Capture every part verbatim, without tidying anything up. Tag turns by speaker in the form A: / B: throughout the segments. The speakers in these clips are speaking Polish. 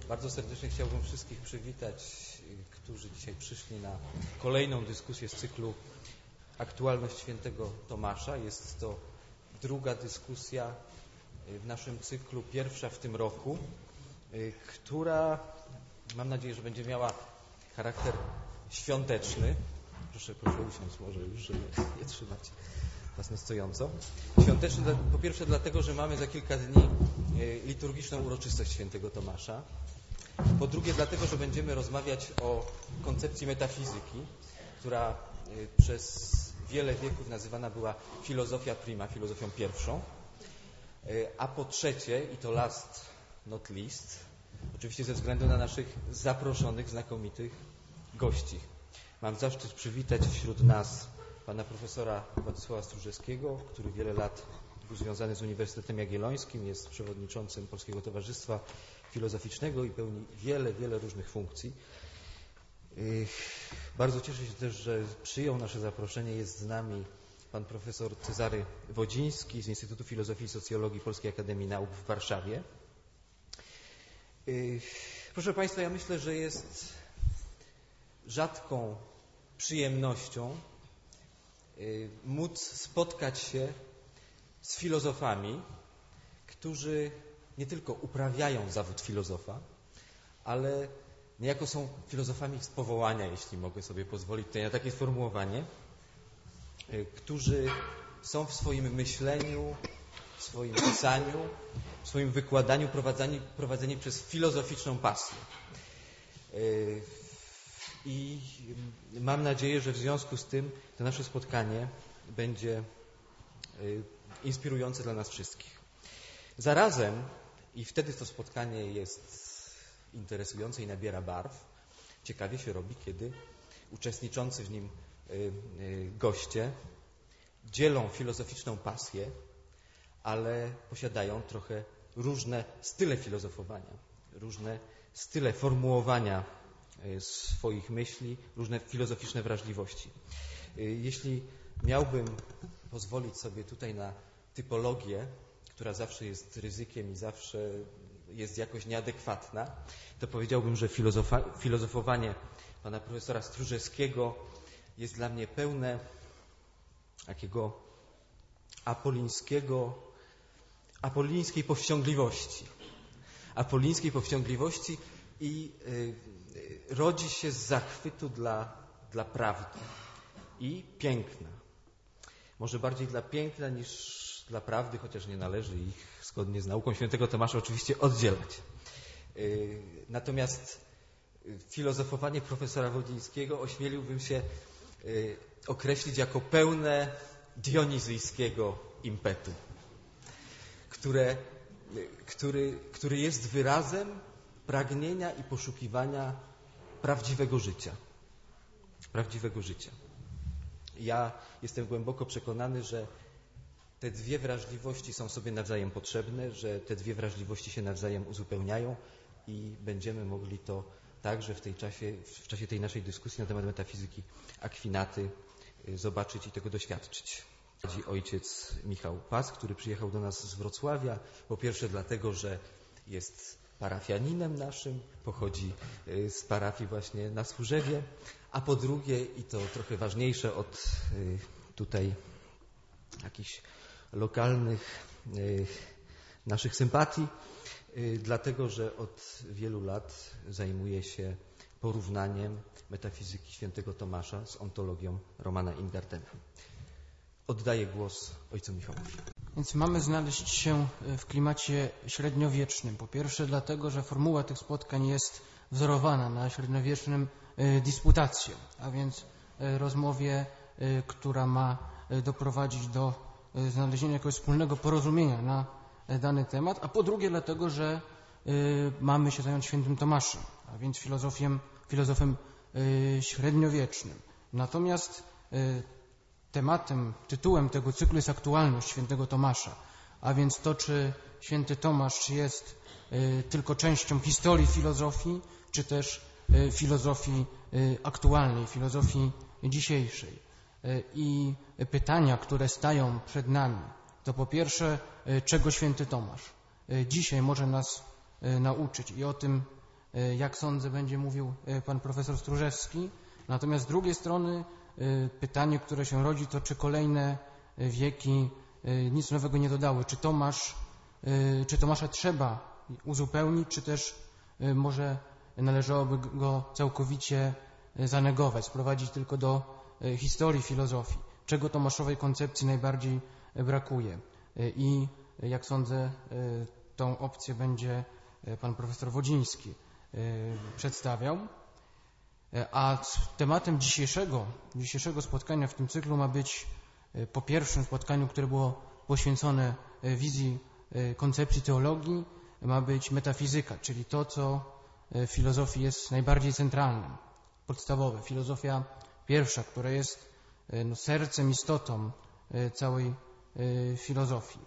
A: Bardzo serdecznie chciałbym wszystkich przywitać, którzy dzisiaj przyszli na kolejną dyskusję z cyklu Aktualność Świętego Tomasza. Jest to druga dyskusja w naszym cyklu, pierwsza w tym roku, która, mam nadzieję, że będzie miała charakter świąteczny. Proszę, proszę usiąść może już, żeby nie trzymać Was na stojąco. Świąteczny po pierwsze dlatego, że mamy za kilka dni liturgiczną uroczystość Świętego Tomasza. Po drugie dlatego, że będziemy rozmawiać o koncepcji metafizyki, która przez wiele wieków nazywana była filozofia prima, filozofią pierwszą. A po trzecie, i to last not least, oczywiście ze względu na naszych zaproszonych, znakomitych gości. Mam zaszczyt przywitać wśród nas pana profesora Władysława Stróżewskiego, który wiele lat był związany z Uniwersytetem Jagiellońskim, jest przewodniczącym Polskiego Towarzystwa Filozoficznego i pełni wiele, wiele różnych funkcji. Bardzo cieszę się też, że przyjął nasze zaproszenie. Jest z nami pan profesor Cezary Wodziński z Instytutu Filozofii i Socjologii Polskiej Akademii Nauk w Warszawie. Proszę Państwa, ja myślę, że jest rzadką przyjemnością móc spotkać się z filozofami, którzy nie tylko uprawiają zawód filozofa, ale niejako są filozofami z powołania, jeśli mogę sobie pozwolić tutaj na takie sformułowanie, którzy są w swoim myśleniu, w swoim pisaniu, w swoim wykładaniu prowadzeni, prowadzeni przez filozoficzną pasję. I mam nadzieję, że w związku z tym to nasze spotkanie będzie inspirujące dla nas wszystkich. Zarazem, i wtedy to spotkanie jest interesujące i nabiera barw, ciekawie się robi, kiedy uczestniczący w nim goście dzielą filozoficzną pasję, ale posiadają trochę różne style filozofowania, różne style formułowania swoich myśli, różne filozoficzne wrażliwości. Jeśli miałbym pozwolić sobie tutaj na typologię, która zawsze jest ryzykiem i zawsze jest jakoś nieadekwatna, to powiedziałbym, że filozofa- filozofowanie pana profesora Stróżewskiego jest dla mnie pełne takiego apolińskiego, apolińskiej powściągliwości. Apolińskiej powściągliwości i y, rodzi się z zachwytu dla, dla prawdy i piękna. Może bardziej dla piękna niż dla prawdy, chociaż nie należy ich zgodnie z nauką Świętego Tomasza oczywiście oddzielać. Y, natomiast filozofowanie profesora Wodzińskiego ośmieliłbym się y, określić jako pełne dionizyjskiego impetu, które, y, który, który jest wyrazem pragnienia i poszukiwania prawdziwego życia. Prawdziwego życia. Ja jestem głęboko przekonany, że te dwie wrażliwości są sobie nawzajem potrzebne, że te dwie wrażliwości się nawzajem uzupełniają i będziemy mogli to także w tej czasie, w czasie tej naszej dyskusji na temat metafizyki Akwinaty zobaczyć i tego doświadczyć. Ojciec Michał Pas, który przyjechał do nas z Wrocławia, po pierwsze dlatego, że jest parafianinem naszym, pochodzi z parafii właśnie na Służewie, a po drugie, i to trochę ważniejsze od tutaj jakichś lokalnych naszych sympatii, dlatego, że od wielu lat zajmuje się porównaniem metafizyki Świętego Tomasza z ontologią Romana Ingardena. Oddaję głos ojcu Michałowi.
B: Więc mamy znaleźć się w klimacie średniowiecznym. Po pierwsze dlatego, że formuła tych spotkań jest wzorowana na średniowiecznym disputacją, a więc rozmowie, która ma doprowadzić do znalezienia jakiegoś wspólnego porozumienia na dany temat, a po drugie dlatego, że mamy się zająć Świętym Tomaszem, a więc filozofiem, filozofem średniowiecznym. Natomiast tematem, tytułem tego cyklu jest aktualność Świętego Tomasza, a więc to, czy Święty Tomasz jest tylko częścią historii filozofii, czy też filozofii aktualnej, filozofii dzisiejszej. I pytania, które stają przed nami, to po pierwsze, czego Święty Tomasz dzisiaj może nas nauczyć. I o tym jak sądzę, będzie mówił pan profesor Stróżewski. Natomiast z drugiej strony pytanie, które się rodzi, to czy kolejne wieki nic nowego nie dodały. Czy Tomasz, czy Tomasza trzeba uzupełnić, czy też może należałoby go całkowicie zanegować, sprowadzić tylko do historii filozofii. Czego Tomaszowej koncepcji najbardziej brakuje. I jak sądzę, tą opcję będzie pan profesor Wodziński przedstawiał. A tematem dzisiejszego, dzisiejszego spotkania w tym cyklu ma być po pierwszym spotkaniu, które było poświęcone wizji koncepcji teologii, ma być metafizyka, czyli to, co w filozofii jest najbardziej centralnym, podstawowe. Filozofia pierwsza, która jest no, sercem, istotą całej filozofii.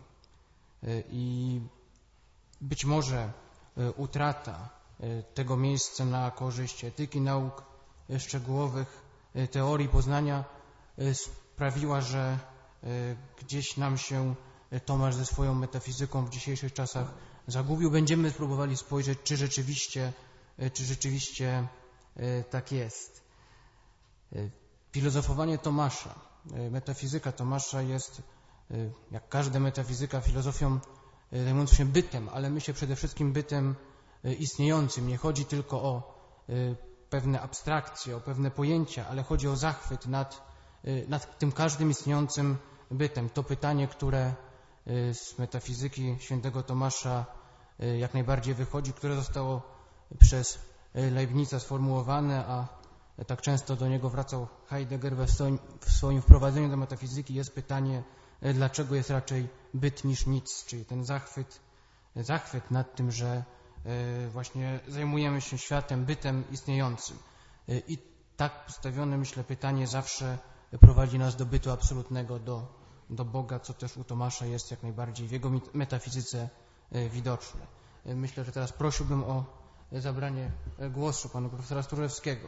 B: I być może utrata tego miejsca na korzyść etyki nauk szczegółowych, teorii poznania sprawiła, że gdzieś nam się Tomasz ze swoją metafizyką w dzisiejszych czasach zagubił. Będziemy próbowali spojrzeć, czy rzeczywiście, czy rzeczywiście tak jest. Filozofowanie Tomasza, metafizyka Tomasza jest, jak każda metafizyka, filozofią zajmującą się bytem, ale myślę przede wszystkim bytem istniejącym. Nie chodzi tylko o pewne abstrakcje, o pewne pojęcia, ale chodzi o zachwyt nad, nad tym każdym istniejącym bytem. To pytanie, które z metafizyki świętego Tomasza jak najbardziej wychodzi, które zostało przez Leibnica sformułowane, a tak często do niego wracał Heidegger we swoim, w swoim wprowadzeniu do metafizyki, jest pytanie, dlaczego jest raczej byt niż nic, czyli ten zachwyt, zachwyt nad tym, że właśnie zajmujemy się światem, bytem istniejącym. I tak postawione, myślę, pytanie zawsze prowadzi nas do bytu absolutnego, do, do Boga, co też u Tomasza jest jak najbardziej w jego metafizyce widoczne. Myślę, że teraz prosiłbym o zabranie głosu pana profesora Stróżewskiego.